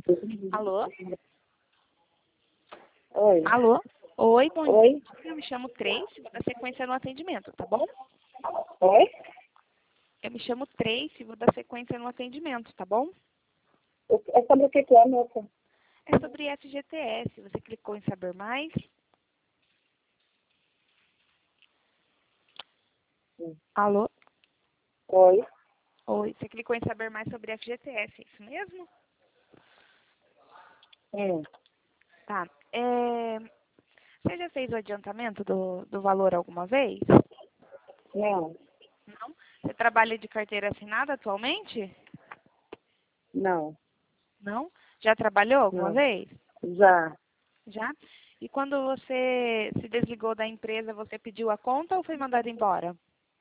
Alô? Oi. Alô? Oi, bom Oi. dia. Eu me chamo Tracy, vou dar sequência no atendimento, tá bom? Oi? Eu me chamo Tracy, vou dar sequência no atendimento, tá bom? É sobre o que é, moça? É sobre FGTS. Você clicou em saber mais? Alô? Oi. Oi, você clicou em saber mais sobre FGTS, é isso mesmo? Hum. Tá. Você já fez o adiantamento do valor alguma vez? Não. Não? Você trabalha de carteira assinada atualmente? Não. Não? Já trabalhou alguma Não. vez? Já. Já? E quando você se desligou da empresa, você pediu a conta ou foi mandado embora?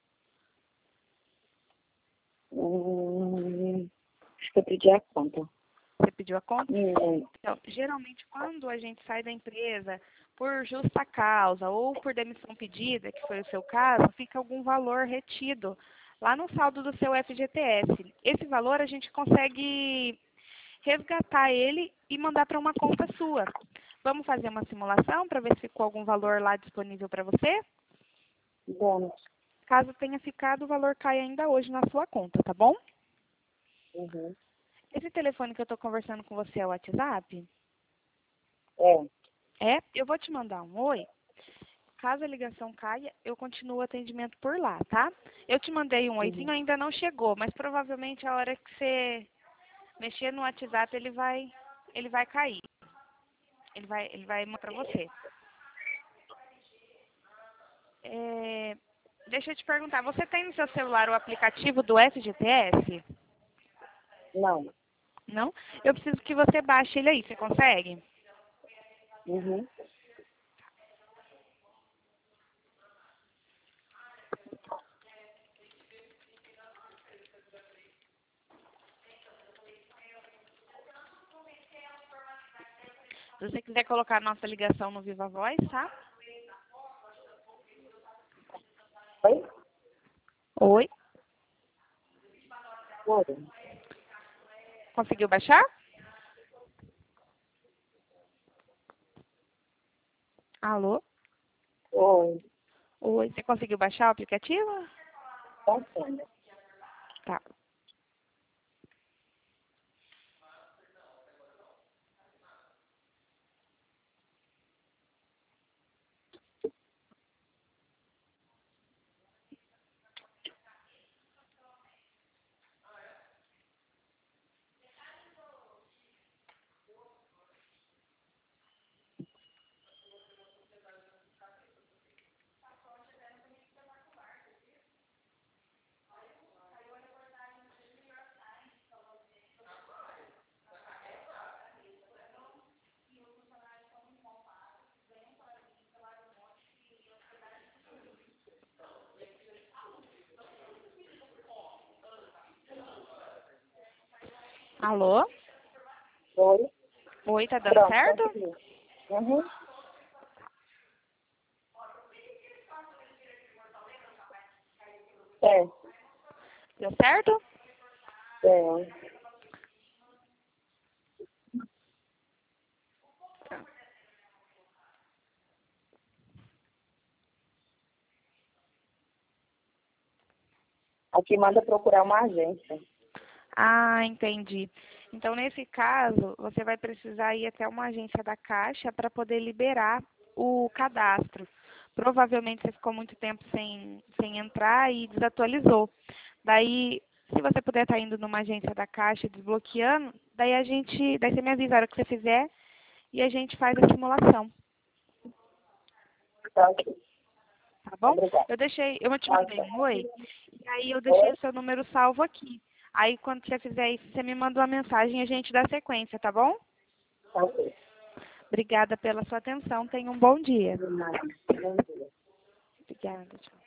Acho que eu pedi a conta. Você pediu a conta? Hum. Então, geralmente, quando a gente sai da empresa por justa causa ou por demissão pedida, que foi o seu caso, fica algum valor retido lá no saldo do seu FGTS. Esse valor a gente consegue resgatar ele e mandar para uma conta sua. Vamos fazer uma simulação para ver se ficou algum valor lá disponível para você? Bom. Caso tenha ficado, o valor cai ainda hoje na sua conta, tá bom? Uhum. Esse telefone que eu estou conversando com você é o WhatsApp? É. É? Eu vou te mandar um oi. Caso a ligação caia, eu continuo o atendimento por lá, tá? Eu te mandei um oizinho, Uhum. ainda não chegou, mas provavelmente a hora que você mexer no WhatsApp, ele vai cair. Ele vai mandar para você. Deixa eu te perguntar, você tem no seu celular o aplicativo do FGTS? Não. Não? Eu preciso que você baixe ele aí, você consegue? Uhum. Se você quiser colocar a nossa ligação no Viva Voz, tá? Oi? Oi. Oi. Conseguiu baixar? Alô? Oi. Oi. Você conseguiu baixar o aplicativo? Tá sendo. Tá. Alô? Oi. Oi, tá dando Pronto, certo? consegui. Uhum. É. Deu certo? É. Aqui manda procurar uma agência. Ah, entendi. Então, nesse caso, você vai precisar ir até uma agência da Caixa para poder liberar o cadastro. Provavelmente você ficou muito tempo sem entrar e desatualizou. Daí, se você puder estar indo numa agência da Caixa desbloqueando, daí você me avisa a hora que você fizer e a gente faz a simulação, Tá ok. tá bom? Obrigada. Eu te Tá mandei ok. um oi, e aí eu deixei Oi? o seu número salvo aqui. Aí, quando você fizer isso, você me manda uma mensagem e a gente dá sequência, tá bom? Tá ok. Obrigada pela sua atenção. Tenha um bom dia. De nada. Bom dia. Obrigada. Tchau.